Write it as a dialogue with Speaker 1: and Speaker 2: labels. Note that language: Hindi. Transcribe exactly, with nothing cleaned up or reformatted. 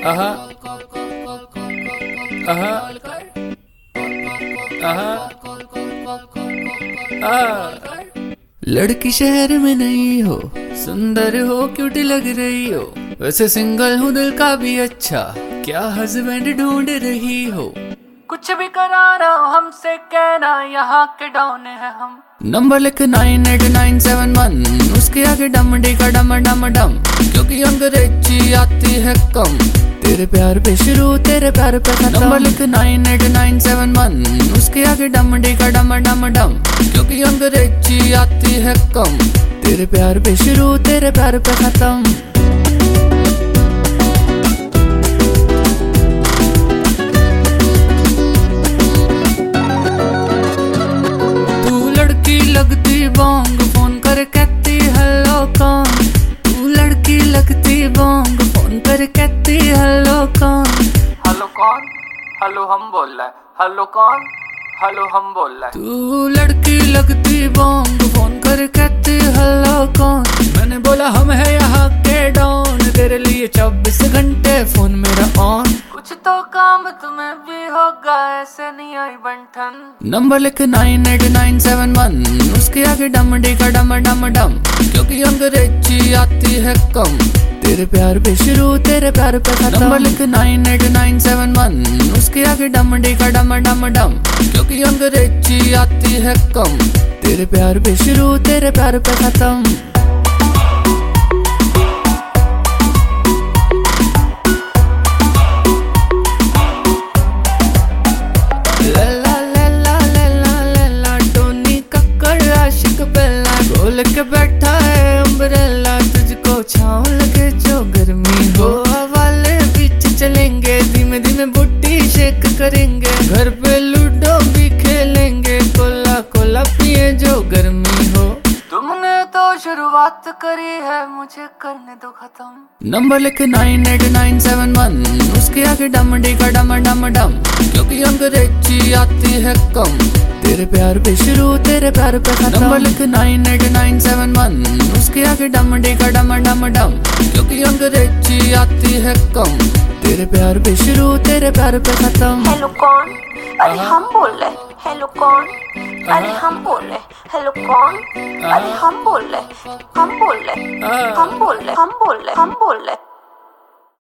Speaker 1: आहा आहा आहा आहा। लड़की शहर में नहीं हो, सुंदर हो, क्यूट लग रही हो, वैसे सिंगल हूँ दिल का भी अच्छा, क्या हस्बैंड ढूंढ रही हो? कुछ भी करा रहा हो हमसे कहना, यहाँ के डॉन है हम। नंबर लिख nine eight nine seven one, उसके आगे डम डी का डम डम डम, क्योंकि अंग्रेजी आती है कम। तेरे प्यार पे शुरू, तेरे प्यार पे खत्म। नंबर लिख nine eight nine seven one, उसके आगे डम डी का डम डम डम, क्योंकि अंग्रेजी आती है कम। तेरे प्यार पे शुरू, तेरे प्यार पे खत्म। लगती बोंग, फोन कर कहती हेलो कौन। तू लड़की लगती बोंग, फोन कर कहती हेलो कौन। हेलो कौन? हेलो हम बोल रहा है। हेलो कौन? हेलो हम बोल रहा है। तू लड़की लगती बोंग, फोन कर कहती हेलो कौन। मैंने बोला हम है यहाँ के डॉन, तेरे लिए चौबीस घंटे फोन मेरा ऑन। कुछ तो काम तुम्हें भी होगा, ऐसे नहीं आई बंठन। नंबर लिख nine eight nine seven one, उसके आगे डम डी का डम डम डम, क्योंकि अंग्रेजी आती है कम। तेरे प्यार पे शुरू, तेरे प्यार पे खत्म। नंबर लिख nine eight nine seven one, उसके आगे डम डी का डम डम डम, क्योंकि अंग्रेजी आती है कम। तेरे प्यार पे शुरू, तेरे प्यार पे खत्म। खोल के बैठा है अम्ब्रेला, तुझको छाँव लगे जो गर्मी हो। वाले बीच चलेंगे, धीमे धीमे बुट्टी शेक करेंगे, घर पे लूडो भी खेलेंगे, कोला कोला पिए जो गर्मी हो। तुमने तो शुरुआत करी है, मुझे करने दो खत्म। नंबर लिख nine eight nine seven one, उसके आगे डम डी का डम डम डम, क्योंकि अंग्रेजी आती है कम। तेरे प्यार पे शुरू, तेरे प्यार पे खत्म। नंबर लिख nine eight nine seven one, उसके आगे डम डी का डम डम डम, क्योंकि अंग्रेजी आती है कम। तेरे प्यार पे शुरू, तेरे प्यार पे खत्म।
Speaker 2: हेलो कौन? अरे हम बोल रहे। हेलो कौन? अरे हम बोल रहे। हेलो कौन? अरे हम बोल रहे। हम बोल रहे। हम बोल रहे। हम बोल रहे। हम बोल रहे।